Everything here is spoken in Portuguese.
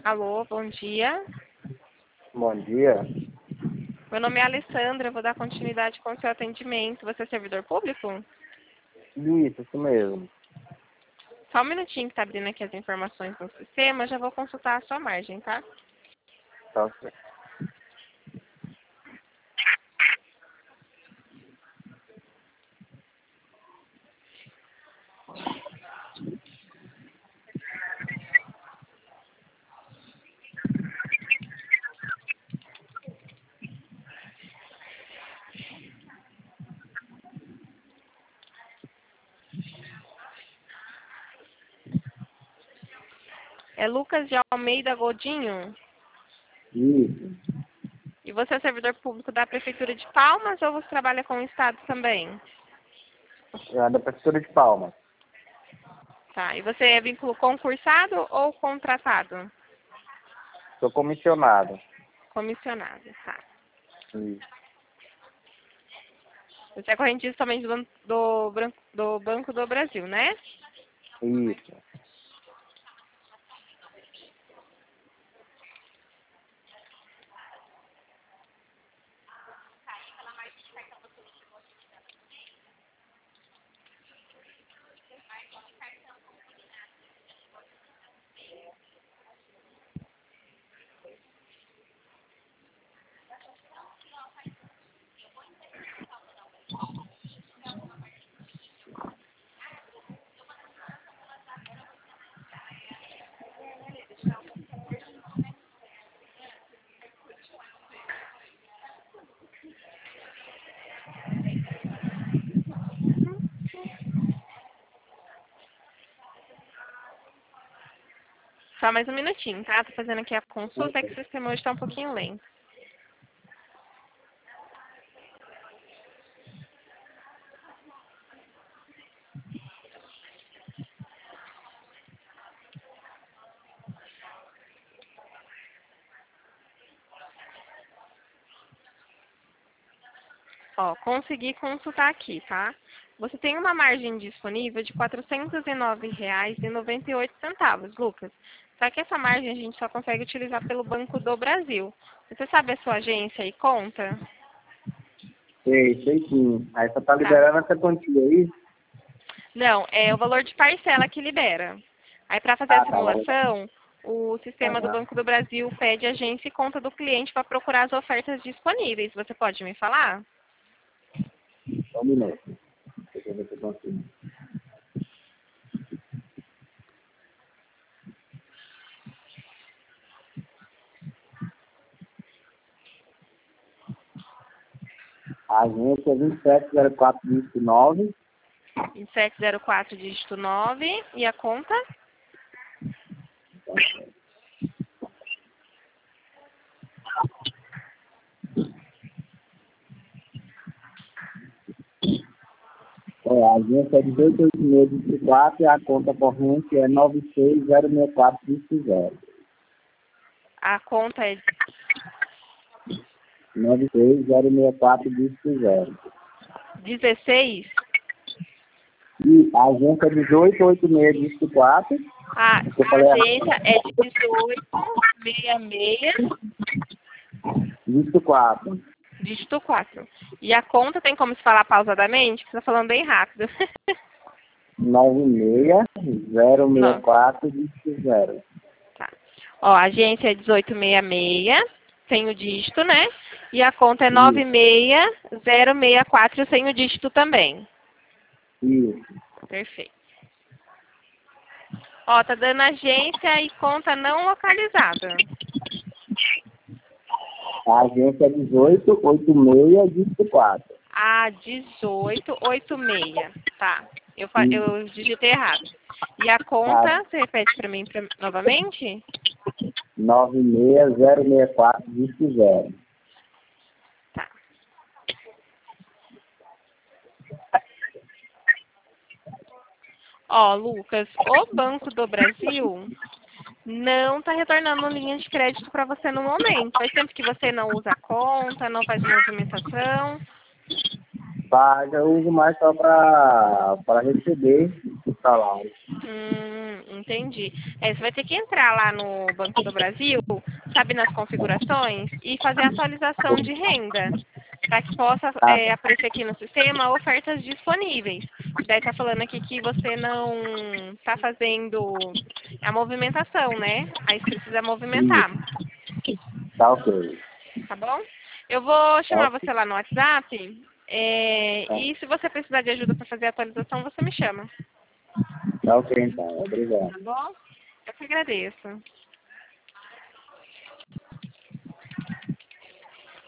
Alô, bom dia. Bom dia. Meu nome é Alessandra, eu vou dar continuidade com o seu atendimento. Você é servidor público? Isso mesmo. Só um minutinho que tá abrindo aqui as informações no sistema, eu já vou consultar a sua margem, tá? Tá certo. É Lucas de Almeida Godinho? Isso. E você é servidor público da Prefeitura de Palmas ou você trabalha com o Estado também? É da Prefeitura de Palmas. Tá, e você é vínculo concursado ou contratado? Sou comissionado. Comissionado, tá. Isso. Você é correntista também do Banco do Brasil, né? Isso. Só mais um minutinho, tá? Tô fazendo aqui a consulta, é que o sistema hoje tá um pouquinho lento. Ó, consegui consultar aqui, tá? Você tem uma margem disponível de R$ 409,98, Lucas. Só que essa margem a gente só consegue utilizar pelo Banco do Brasil. Você sabe a sua agência e conta? Sei sim. Aí só tá Tá. liberando essa quantia aí? Não, é o valor de parcela que libera. Aí para fazer a Ah, tá bom. simulação, o sistema do Aham. Banco do Brasil pede agência e conta do cliente para procurar as ofertas disponíveis. Você pode me falar? Só um minuto. Deixa eu ver se eu consigo. A agência é 270429. 2704, dígito 9. E a conta? A agência é 188624 e a conta corrente é 9606420. A conta é 9606420. 16. E a agência é 188624. A Eu falei agência é 1866, 24. dígito 4. E a conta tem como se falar pausadamente? Porque você está falando bem rápido. 9606420. Não, tá. Ó, a agência é 1866, sem o dígito, né? E a conta é Isso, 96064, sem o dígito também. isso. Perfeito. Ó, tá dando agência e conta não localizada. A agência é 188624. A 1886. Tá. Isso. Eu digitei errado. E a A conta, você repete para mim novamente? 9606420. Tá. Ó, Lucas, o Banco do Brasil não está retornando linha de crédito para você no momento. Faz tempo que você não usa a conta, não faz movimentação. Tá, eu uso mais só para receber o salário. Entendi. Você vai ter que entrar lá no Banco do Brasil, sabe, nas configurações, e fazer a atualização de renda, para que possa Tá, aparecer aqui no sistema ofertas disponíveis. Daí tá falando aqui que você não está fazendo a movimentação, né? Aí você precisa movimentar, tá ok. tá bom? Eu vou Tá, chamar ok. você lá no WhatsApp, Tá, e se você precisar de ajuda para fazer a atualização, você me chama, tá ok então, obrigado. tá bom? Eu que agradeço.